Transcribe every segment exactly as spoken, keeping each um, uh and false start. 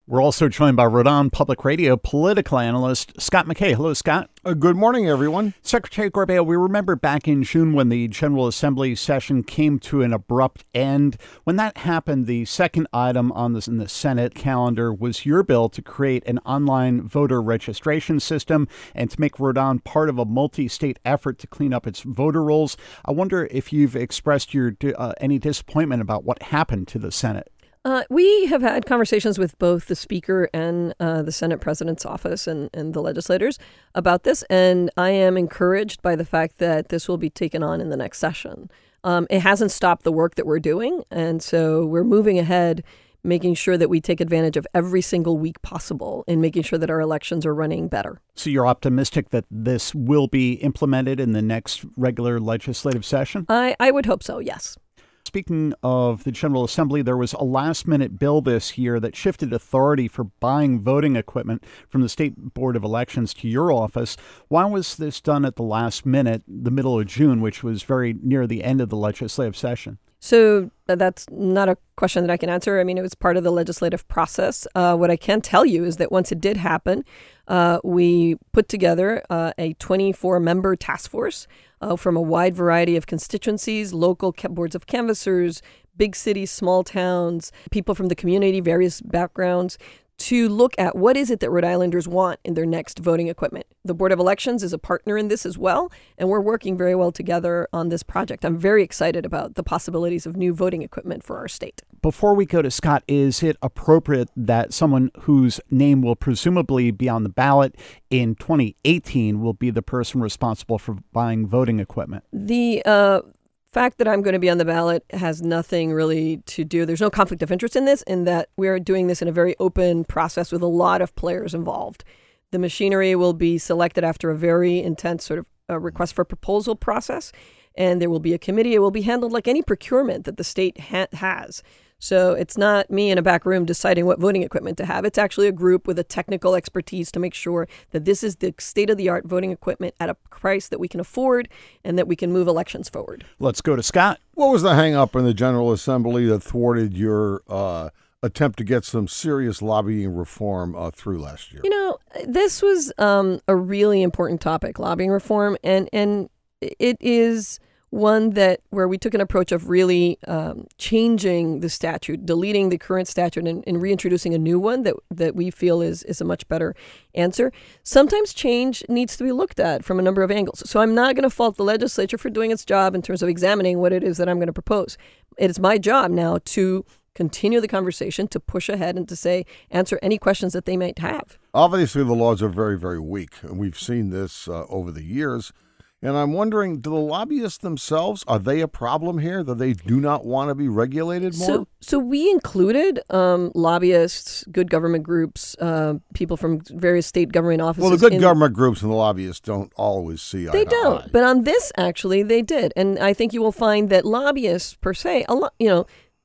We're also joined by Rhode Island Public Radio political analyst Scott McKay. Hello, Scott. Uh, good morning, everyone. Secretary Gorbea, we remember back in June when the General Assembly session came to an abrupt end. When that happened, the second item on this in the Senate calendar was your bill to create an online voter registration system and to make Rhode Island part of a multi-state effort to clean up its voter rolls. I wonder if you've expressed your uh, any disappointment about what happened to the Senate. Uh, we have had conversations with both the Speaker and uh, the Senate President's office and, and the legislators about this, and I am encouraged by the fact that this will be taken on in the next session. Um, it hasn't stopped the work that we're doing, and so we're moving ahead, making sure that we take advantage of every single week possible in making sure that our elections are running better. So you're optimistic that this will be implemented in the next regular legislative session? I, I would hope so, yes. Speaking of the General Assembly, there was a last-minute bill this year that shifted authority for buying voting equipment from the State Board of Elections to your office. Why was this done at the last minute, the middle of June, which was very near the end of the legislative session? So that's not a question that I can answer. I mean, it was part of the legislative process. Uh, what I can tell you is that once it did happen, uh, we put together uh, a twenty-four member task force uh, from a wide variety of constituencies, local boards of canvassers, big cities, small towns, people from the community, various backgrounds, to look at what is it that Rhode Islanders want in their next voting equipment. The Board of Elections is a partner in this as well, and we're working very well together on this project. I'm very excited about the possibilities of new voting equipment for our state. Before we go to Scott, is it appropriate that someone whose name will presumably be on the ballot in twenty eighteen will be the person responsible for buying voting equipment? The uh fact that I'm going to be on the ballot has nothing really to do. There's no conflict of interest in this, in that we are doing this in a very open process with a lot of players involved. The machinery will be selected after a very intense sort of uh, request for proposal process, and there will be a committee. It will be handled like any procurement that the state ha- has. So it's not me in a back room deciding what voting equipment to have. It's actually a group with a technical expertise to make sure that this is the state-of-the-art voting equipment at a price that we can afford and that we can move elections forward. Let's go to Scott. What was the hang-up in the General Assembly that thwarted your uh, attempt to get some serious lobbying reform uh, through last year? You know, this was um, a really important topic, lobbying reform, and and it is one that where we took an approach of really um, changing the statute, deleting the current statute and, and reintroducing a new one that that we feel is is a much better answer. Sometimes change needs to be looked at from a number of angles. So I'm not going to fault the legislature for doing its job in terms of examining what it is that I'm going to propose. It is my job now to continue the conversation, to push ahead and to say, answer any questions that they might have. Obviously, the laws are very, very weak, and we've seen this uh, over the years. And I'm wondering, do the lobbyists themselves, are they a problem here, that they do not want to be regulated more? So, so we included um, lobbyists, good government groups, uh, people from various state government offices. Well, the good in, government groups and the lobbyists don't always see eye They to don't. eye. But on this, actually, they did. And I think you will find that lobbyists, per se, a lot, you know,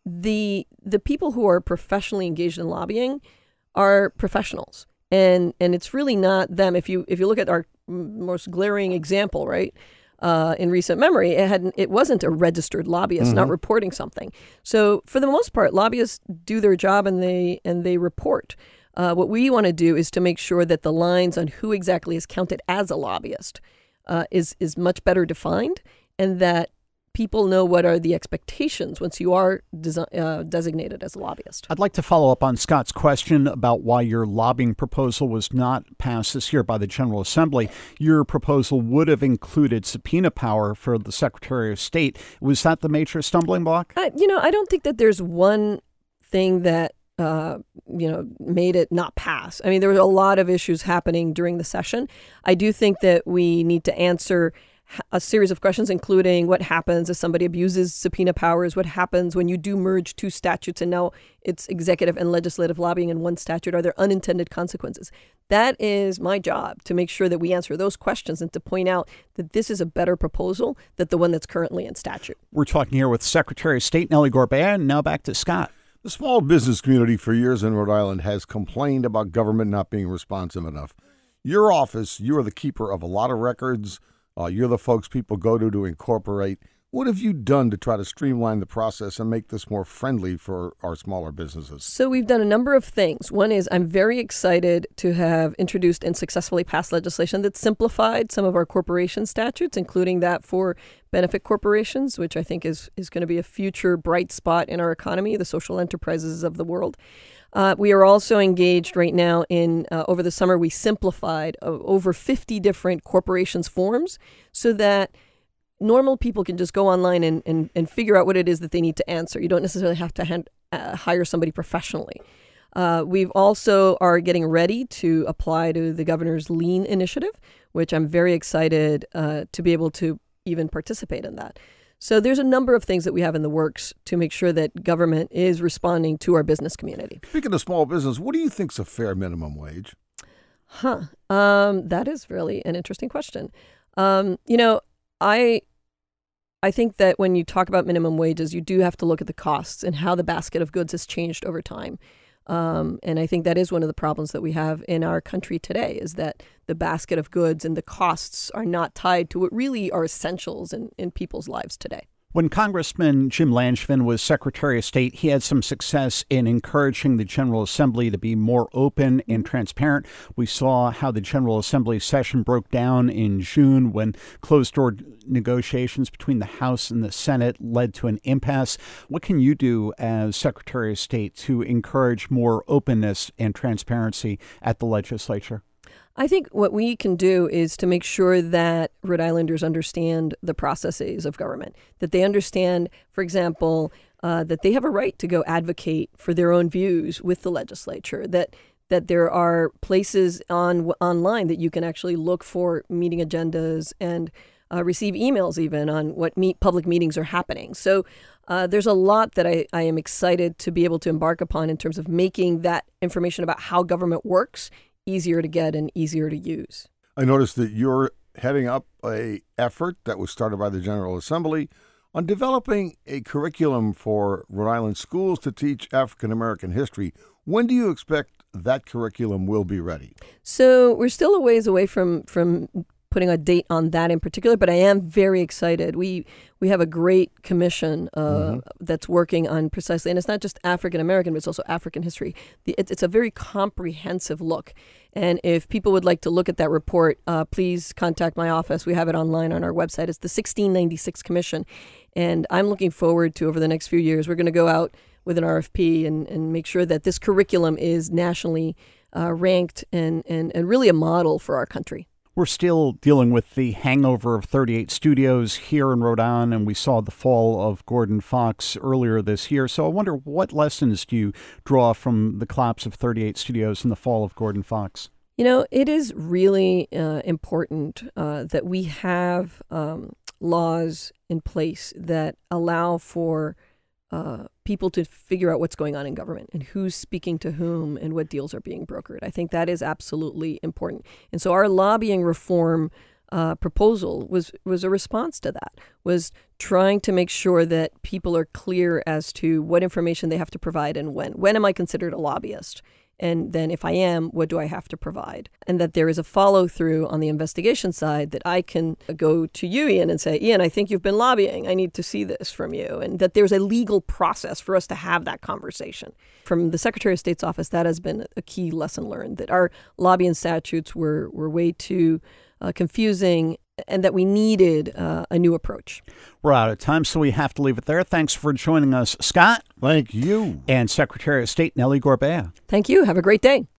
the the people who are professionally engaged in lobbying are professionals. And and it's really not them. If you if you look at our most glaring example, right, uh, in recent memory, it had it wasn't a registered lobbyist mm-hmm. not reporting something. So for the most part, lobbyists do their job and they and they report. Uh, what we want to do is to make sure that the lines on who exactly is counted as a lobbyist uh, is is much better defined, and that people know what are the expectations once you are desi- uh, designated as a lobbyist. I'd like to follow up on Scott's question about why your lobbying proposal was not passed this year by the General Assembly. Your proposal would have included subpoena power for the Secretary of State. Was that the major stumbling block? I, you know, I don't think that there's one thing that uh, you know, made it not pass. I mean, there were a lot of issues happening during the session. I do think that we need to answer a series of questions, including what happens if somebody abuses subpoena powers, what happens when you do merge two statutes and now it's executive and legislative lobbying in one statute. Are there unintended consequences? That is my job, to make sure that we answer those questions and to point out that this is a better proposal than the one that's currently in statute. We're talking here with Secretary of State Nellie Gorbea, and now back to Scott. The small business community for years in Rhode Island has complained about government not being responsive enough. Your office, you are the keeper of a lot of records. Uh, you're the folks people go to to incorporate. What have you done to try to streamline the process and make this more friendly for our smaller businesses? So we've done a number of things. One is I'm very excited to have introduced and successfully passed legislation that simplified some of our corporation statutes, including that for benefit corporations, which I think is, is going to be a future bright spot in our economy, the social enterprises of the world. Uh, we are also engaged right now in, uh, over the summer, we simplified uh, over fifty different corporations forms so that normal people can just go online and, and, and figure out what it is that they need to answer. You don't necessarily have to hand, uh, hire somebody professionally. Uh, we've also are getting ready to apply to the governor's Lean initiative, which I'm very excited uh, to be able to even participate in that. So there's a number of things that we have in the works to make sure that government is responding to our business community. Speaking of small business, what do you think's a fair minimum wage? Huh. Um, that is really an interesting question. Um, you know, I I think that when you talk about minimum wages, you do have to look at the costs and how the basket of goods has changed over time. Um, and I think that is one of the problems that we have in our country today is that the basket of goods and the costs are not tied to what really are essentials in, in people's lives today. When Congressman Jim Langevin was Secretary of State, he had some success in encouraging the General Assembly to be more open and transparent. We saw how the General Assembly session broke down in June when closed-door negotiations between the House and the Senate led to an impasse. What can you do as Secretary of State to encourage more openness and transparency at the legislature? I think what we can do is to make sure that Rhode Islanders understand the processes of government, that they understand, for example, uh, that they have a right to go advocate for their own views with the legislature, that that there are places on online that you can actually look for meeting agendas and uh, receive emails even on what meet, public meetings are happening. So uh, there's a lot that I, I am excited to be able to embark upon in terms of making that information about how government works easier to get and easier to use. I noticed that you're heading up a effort that was started by the General Assembly on developing a curriculum for Rhode Island schools to teach African American history. When do you expect that curriculum will be ready? So we're still a ways away from from putting a date on that in particular, but I am very excited. We we have a great commission uh, mm-hmm. that's working on precisely, and it's not just African American, but it's also African history. The, it, it's a very comprehensive look. And if people would like to look at that report, uh, please contact my office. We have it online on our website. It's the sixteen ninety-six Commission. And I'm looking forward to, over the next few years, we're going to go out with an R F P and, and make sure that this curriculum is nationally uh, ranked and, and, and really a model for our country. We're still dealing with the hangover of thirty-eight Studios here in Rhode Island, and we saw the fall of Gordon Fox earlier this year. So I wonder, what lessons do you draw from the collapse of thirty-eight Studios and the fall of Gordon Fox? You know, it is really uh, important uh, that we have um, laws in place that allow for uh, people to figure out what's going on in government and who's speaking to whom and what deals are being brokered. I think that is absolutely important. And so our lobbying reform uh, proposal was, was a response to that, was trying to make sure that people are clear as to what information they have to provide and when. When am I considered a lobbyist? And then if I am, what do I have to provide? And that there is a follow through on the investigation side that I can go to you, Ian, and say, Ian, I think you've been lobbying. I need to see this from you. And that there's a legal process for us to have that conversation. From the Secretary of State's office, that has been a key lesson learned, that our lobbying statutes were, were way too uh, confusing and that we needed uh, a new approach. We're out of time, so we have to leave it there. Thanks for joining us, Scott. Thank you. And Secretary of State Nellie Gorbea. Thank you. Have a great day.